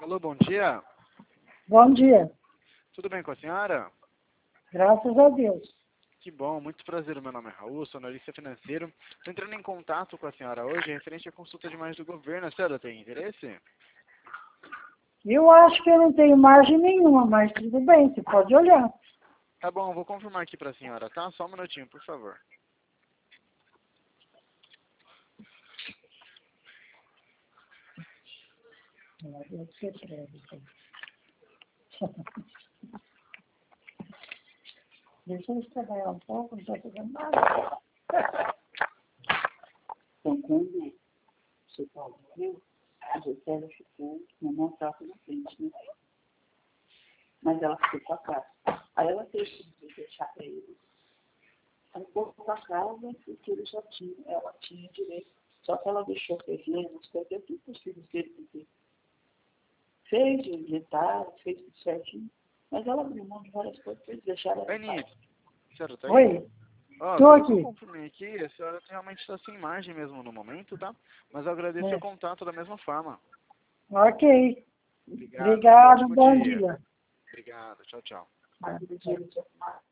Alô, bom dia. Bom dia. Tudo bem com a senhora? Graças a Deus. Que bom, muito prazer. Meu nome é Raul, sou analista financeiro. Estou entrando em contato com a senhora hoje referente à consulta de imagem do governo. A senhora tem interesse? Eu acho que eu não tenho margem nenhuma, mas tudo bem, você pode olhar. Tá bom, vou confirmar aqui para a senhora, tá? Só um minutinho, por favor. Deve ser crédito. Deixa eu trabalhar um pouco, não está fazendo nada. Então, quando você Paulo morreu, a Gisela ficou no montato na frente, né? Mas ela ficou com a casa. Aí ela teve que deixar para ele. Ela ficou com a casa porque ele já tinha, ela tinha direito. Só que ela deixou terrenos, perdeu tudo os filhos dele, porque fez o inventário, fez tudo certinho. Mas ela abriu mão de várias coisas para eles deixaram ela. Oi, a senhora tá aí? Oi, Ó, estou pelo que eu aqui. confirmei aqui, a senhora realmente está sem imagem mesmo no momento, tá? Mas eu agradeço o contato da mesma forma. Ok. Obrigado, um Obrigado, ótimo bom dia. dia. Obrigado, tchau, tchau. Aquele dia ele tinha